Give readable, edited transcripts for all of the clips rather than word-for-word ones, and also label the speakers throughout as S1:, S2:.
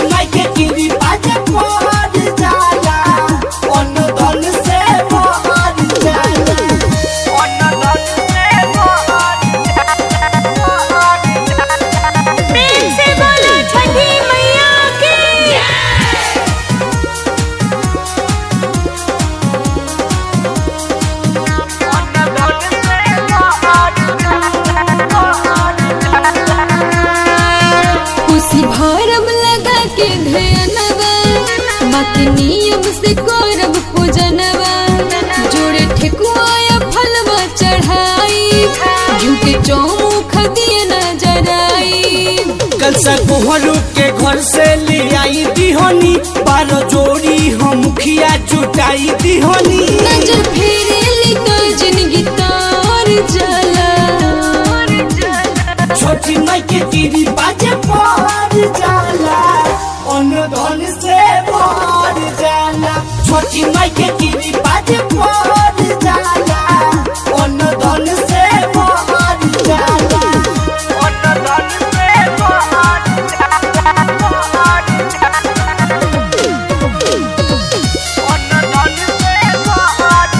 S1: माई के गिरी बाजे पड़ जाला अन्न धन से भर जाला अन्न धन से भर जाला।
S2: प्रेम से बोलो छठी मैया की खुशी भरब लगा के ध्यानवा माँ के नियम से करब पूजनवा जोड़े ठेकुआ या फलवा चढ़ाई झुके चौमुख दिए न जराई।
S1: कल सकोहरू के घर से ले आई दिहोनी 12 जोड़ी हम मुखिया जुटाई दिहोनी
S2: नजर फेरेली तो जिंदगी तार जाला
S1: छोटी माई के गिरी बाजे पड़ जाला अन्न धन से भर जाला छोटी माई के गिरी बाजे पड़ जाला अन्न धन से भर जाला अन्न धन से भर जाला अन्न धन से भर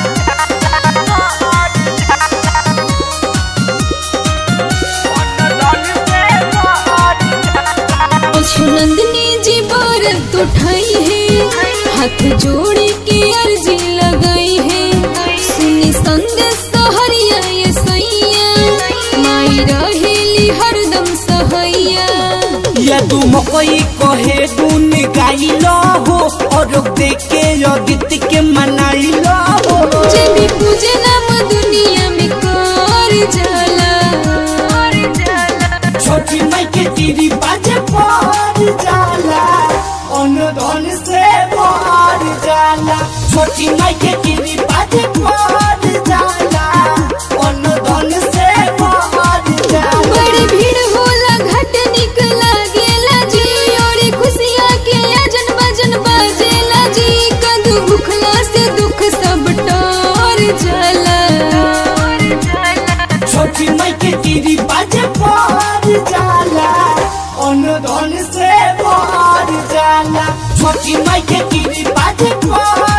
S2: नंदिनी जी व्रत उठाई है हाथ जोड़े के अर्जी लगाई है सुनी संदेश सहरिया ये सैया माई रहेली हरदम सहैया
S1: या तू मकई कहे दून गाइलो हो और देखे अदिति के मनाइलो हो
S2: जे भी पूजे नाम दुनिया में कर जाला
S1: छोटी माई के गिरी बाजे पड़ जाला अन्न धन से भर जाला छोटी माई के गिरी बाजे पड़ जाला अन्न धन से भर जाला।
S2: बड़ी भीड़ होला घाट निक लागेला जी और खुशिया के अजन बजन बाजेला जी कदू भूखला से दुख सब टोर जाला
S1: छोटी माई के गिरी बाजे पड़ जाला अन्न धन से भर जाला छोटी माई के गिरी बाजे पड़